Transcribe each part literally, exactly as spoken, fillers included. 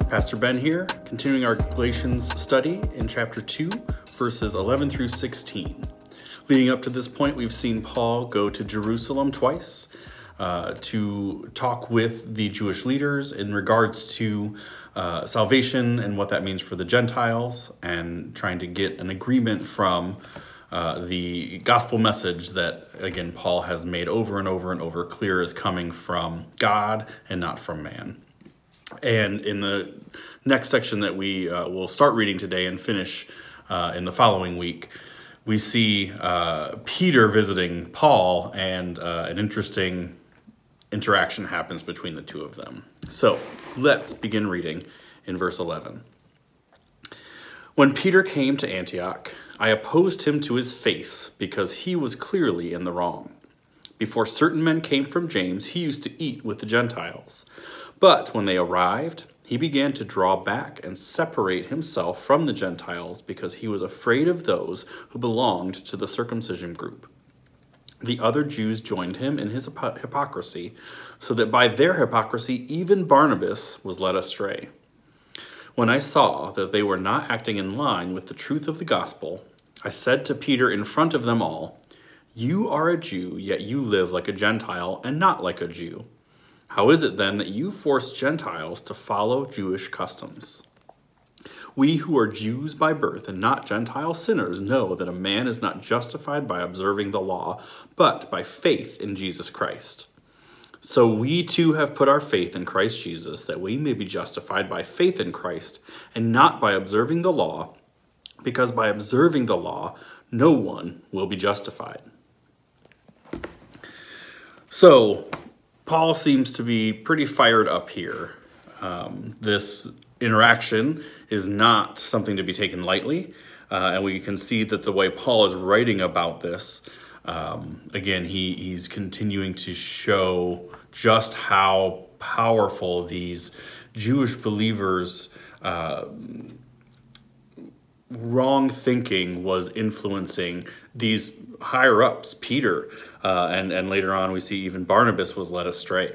Pastor Ben here, continuing our Galatians study in chapter two, verses eleven through sixteen. Leading up to this point, we've seen Paul go to Jerusalem twice uh, to talk with the Jewish leaders in regards to uh, salvation and what that means for the Gentiles, and trying to get an agreement from uh, the gospel message that, again, Paul has made over and over and over clear is coming from God and not from man. And in the next section that we uh, will start reading today and finish uh, in the following week, we see uh, Peter visiting Paul, and uh, an interesting interaction happens between the two of them. So let's begin reading in verse eleven. When Peter came to Antioch, I opposed him to his face because he was clearly in the wrong. Before certain men came from James, he used to eat with the Gentiles. But when they arrived, he began to draw back and separate himself from the Gentiles because he was afraid of those who belonged to the circumcision group. The other Jews joined him in his hypocrisy, so that by their hypocrisy even Barnabas was led astray. When I saw that they were not acting in line with the truth of the gospel, I said to Peter in front of them all, "You are a Jew, yet you live like a Gentile and not like a Jew. How is it then that you force Gentiles to follow Jewish customs? We who are Jews by birth and not Gentile sinners know that a man is not justified by observing the law, but by faith in Jesus Christ. So we too have put our faith in Christ Jesus, that we may be justified by faith in Christ and not by observing the law, because by observing the law, no one will be justified." So Paul seems to be pretty fired up here. Um, this interaction is not something to be taken lightly, uh, and we can see that the way Paul is writing about this, um, again, he, he's continuing to show just how powerful these Jewish believers' uh, wrong thinking was influencing these higher ups, Peter, uh, and, and later on we see even Barnabas was led astray.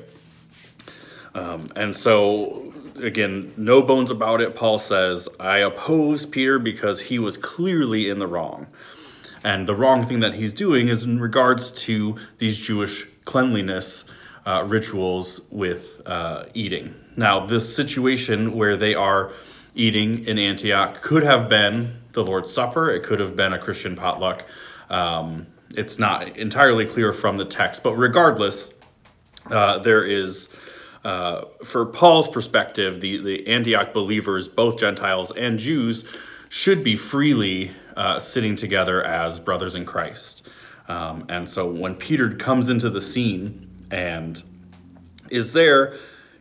Um, and so, again, no bones about it. Paul says, I opposed Peter because he was clearly in the wrong. And the wrong thing that he's doing is in regards to these Jewish cleanliness uh, rituals with uh, eating. Now, this situation where they are eating in Antioch could have been the Lord's Supper. It could have been a Christian potluck. Um, it's not entirely clear from the text, but regardless, uh, there is, uh, for Paul's perspective, the, the Antioch believers, both Gentiles and Jews, should be freely uh, sitting together as brothers in Christ. Um, and so when Peter comes into the scene and is there,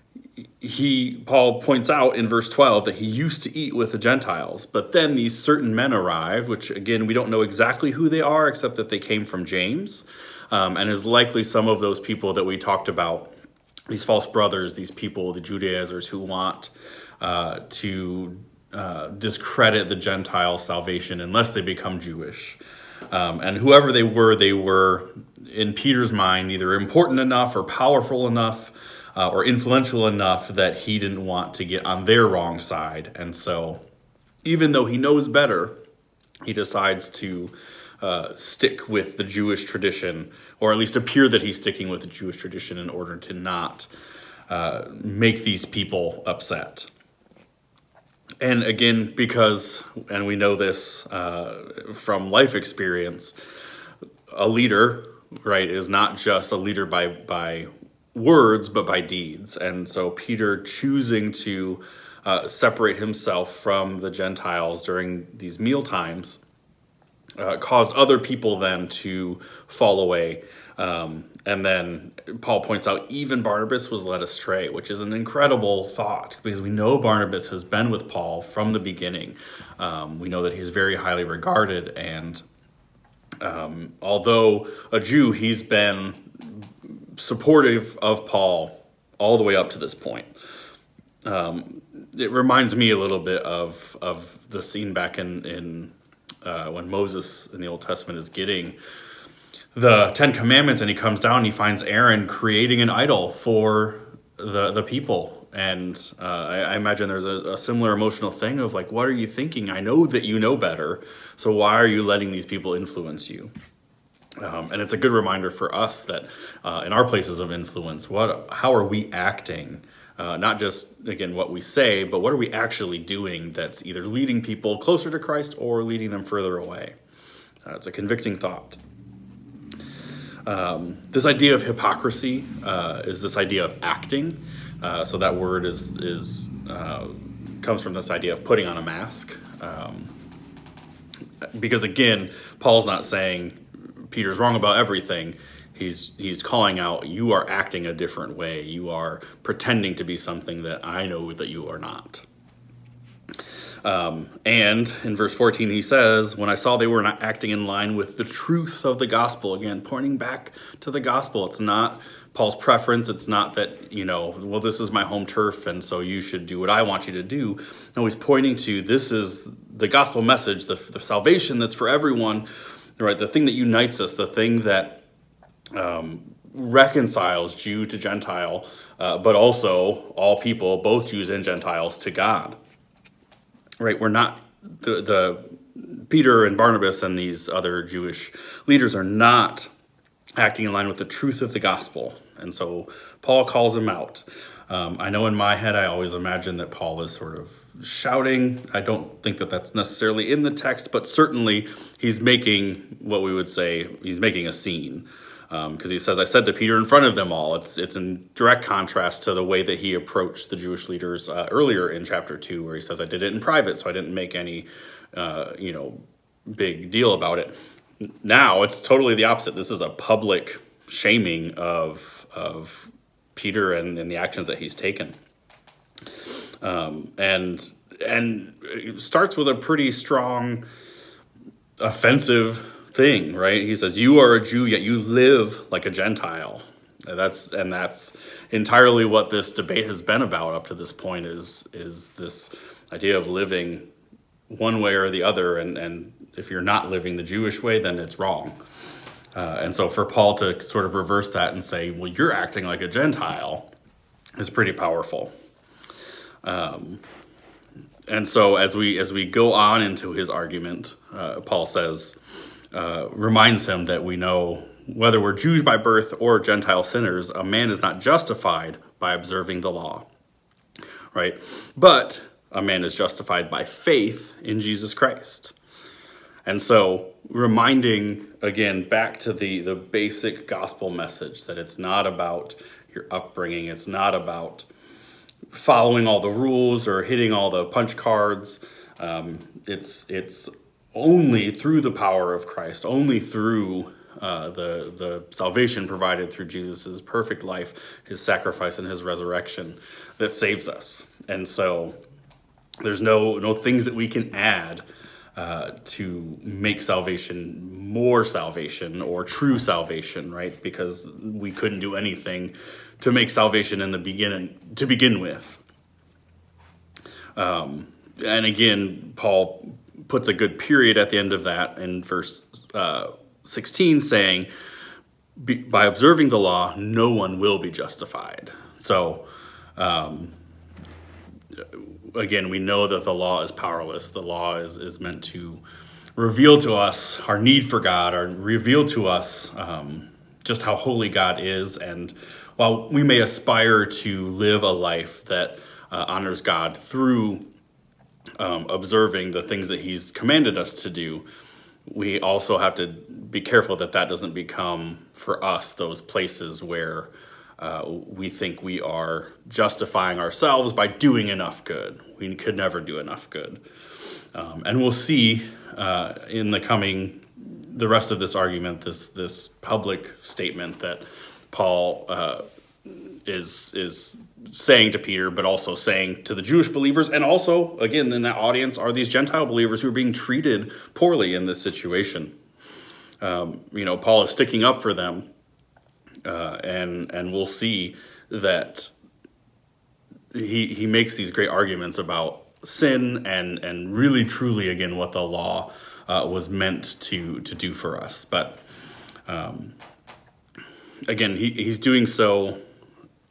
He, Paul points out in verse twelve that he used to eat with the Gentiles, but then these certain men arrive, which again, we don't know exactly who they are, except that they came from James, um, and is likely some of those people that we talked about, these false brothers, these people, the Judaizers who want uh, to uh, discredit the Gentile salvation unless they become Jewish. Um, and whoever they were, they were, in Peter's mind, either important enough or powerful enough Uh, or influential enough that he didn't want to get on their wrong side. And so even though he knows better, he decides to uh, stick with the Jewish tradition, or at least appear that he's sticking with the Jewish tradition in order to not uh, make these people upset. And again, because, and we know this uh, from life experience, a leader, right, is not just a leader by by words, but by deeds. And so Peter choosing to uh, separate himself from the Gentiles during these meal times uh, caused other people then to fall away. Um, and then Paul points out even Barnabas was led astray, which is an incredible thought, because we know Barnabas has been with Paul from the beginning. Um, we know that he's very highly regarded, and um, although a Jew, he's been supportive of Paul all the way up to this point. Um, it reminds me a little bit of of the scene back in, in uh, when Moses in the Old Testament is getting the Ten Commandments, and he comes down and he finds Aaron creating an idol for the, the people And uh, I, I imagine there's a, a similar emotional thing of like, what are you thinking? I know that you know better, so why are you letting these people influence you? Um, and it's a good reminder for us that uh, in our places of influence, what, how are we acting? Uh, not just, again, what we say, but what are we actually doing that's either leading people closer to Christ or leading them further away? Uh, it's a convicting thought. Um, this idea of hypocrisy uh, is this idea of acting. Uh, so that word is is uh, comes from this idea of putting on a mask. Um, because again, Paul's not saying Peter's wrong about everything. He's he's calling out, you are acting a different way. You are pretending to be something that I know that you are not. Um, and in verse fourteen, he says, when I saw they were not acting in line with the truth of the gospel, again, pointing back to the gospel. It's not Paul's preference. It's not that, you know, well, this is my home turf, and so you should do what I want you to do. No, he's pointing to, this is the gospel message, the, the salvation that's for everyone, right? The thing that unites us, the thing that um, reconciles Jew to Gentile, uh, but also all people, both Jews and Gentiles, to God. Right, we're not, the, the Peter and Barnabas and these other Jewish leaders are not acting in line with the truth of the gospel. And so Paul calls them out. Um, I know in my head, I always imagine that Paul is sort of shouting. I don't think that that's necessarily in the text, but certainly he's making what we would say, he's making a scene. Because um, he says, I said to Peter in front of them all. It's it's in direct contrast to the way that he approached the Jewish leaders uh, earlier in chapter two, where he says, I did it in private, so I didn't make any, uh, you know, big deal about it. Now it's totally the opposite. This is a public shaming of of Peter and, and the actions that he's taken. Um, and and it starts with a pretty strong, offensive thing, right? He says, you are a Jew, yet you live like a Gentile. And that's and that's entirely what this debate has been about up to this point, is is this idea of living one way or the other, and, and if you're not living the Jewish way, then it's wrong. Uh, and so for Paul to sort of reverse that and say, well, you're acting like a Gentile, is pretty powerful. Um, and so as we as we go on into his argument, uh, Paul says, Uh, reminds him that we know whether we're Jews by birth or Gentile sinners, a man is not justified by observing the law, right? But a man is justified by faith in Jesus Christ. And so reminding, again, back to the, the basic gospel message, that it's not about your upbringing, it's not about following all the rules or hitting all the punch cards. Um, it's it's only through the power of Christ, only through uh, the the salvation provided through Jesus' perfect life, his sacrifice and his resurrection, that saves us. And so there's no no things that we can add uh, to make salvation more salvation or true salvation, right? Because we couldn't do anything to make salvation in the beginning to begin with. Um, and again, Paul puts a good period at the end of that in verse uh, sixteen, saying, by observing the law, no one will be justified. So, um, again, we know that the law is powerless. The law is, is meant to reveal to us our need for God, or reveal to us um, just how holy God is. And while we may aspire to live a life that uh, honors God through Um, observing the things that he's commanded us to do, we also have to be careful that that doesn't become for us those places where uh, we think we are justifying ourselves by doing enough good. We could never do enough good. Um, and we'll see uh, in the coming, the rest of this argument, this this public statement that Paul uh, is is saying to Peter, but also saying to the Jewish believers, and also, again, in that audience are these Gentile believers who are being treated poorly in this situation. Um, you know, Paul is sticking up for them, uh, and and we'll see that he he makes these great arguments about sin and and really truly, again, what the law uh, was meant to to do for us. But um, again, he he's doing so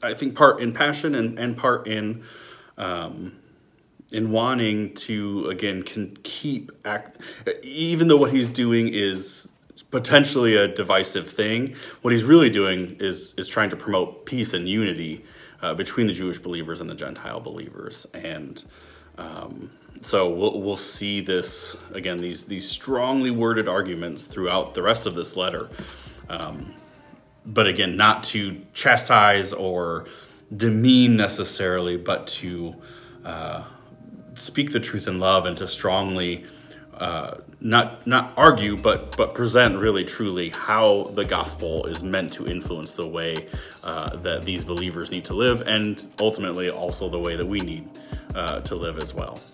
I think part in passion and, and part in um, in wanting to, again, can keep act, even though what he's doing is potentially a divisive thing, what he's really doing is is trying to promote peace and unity uh, between the Jewish believers and the Gentile believers. And um, so we'll, we'll see this, again, these, these strongly worded arguments throughout the rest of this letter. Um, but again, not to chastise or demean necessarily, but to uh, speak the truth in love and to strongly uh, not not argue, but but present really truly how the gospel is meant to influence the way uh, that these believers need to live, and ultimately also the way that we need uh, to live as well.